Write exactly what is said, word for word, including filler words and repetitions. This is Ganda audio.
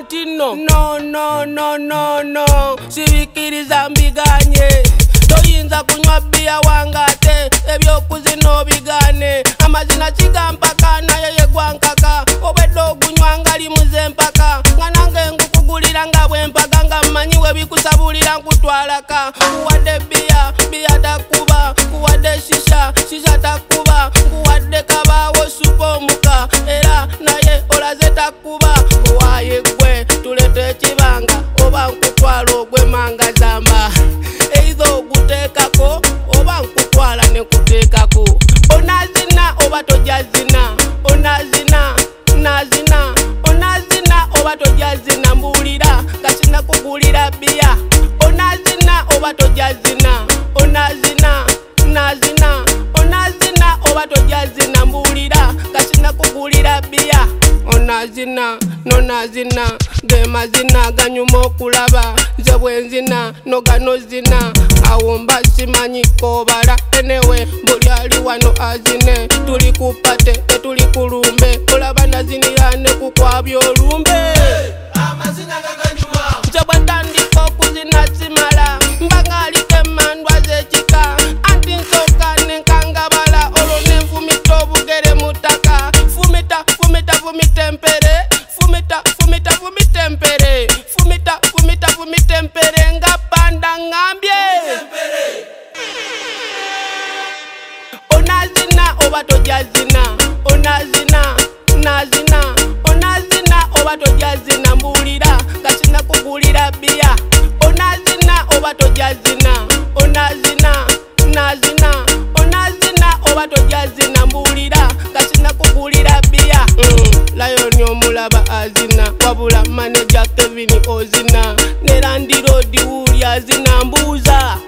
anti no no no no no no sibikiriza mbiganye toyinza kunywa bia wangate ebyokuzino bigane amazina kigampaka naye yegwankaka obeddo gunywa li muzempaka nganange ngukugulira nga bwempaka nga mmanyiwe bikusabulira nkutwalaka kuwadde bia bia takuba kuwadde shisha shisha takuba kuwadde kabaawo supomuka era naye olaze takuba waye gwe tulete ekibanga oba nkutwala ogwe manga zamba eizo okuteekako oba nkutwala nekuteekako onazina oba tojazina onazina nazina onazina oba tojazina mbulira kasina kugulira bia onazina oba tojazina onazina nazina onazina oba tojazina mbulira kasina kugulira bia onazina nonazina ge mazina ganyuma okulaba nze bwenzina noganozina awomba simanyiko bala enewe buli ali wano azine tuli kupate etuli kulumbe olaba nazinira ne kukwabya olumbe amazina gaganyuma nze bwentandika okuzina simala mbanga aliko emmandwa z'ekika anti nsooka nenkangabala olwo nenfumita obugere mu ttaka fumita fumita fumita empere fumita fumita fumita empere fumita fumita fumita empere nga banda ngambye onazina oba tojazina onazina nazina onazina oba tojazina mbulira kasina kugulira bia onazina oba tojazina onazina nazina onazina oba tojazina mbulira kasina kugulira bia mm. Lion omulaba azina wabula manager Kevin ozina ne Randy Road wuli azina mbuuza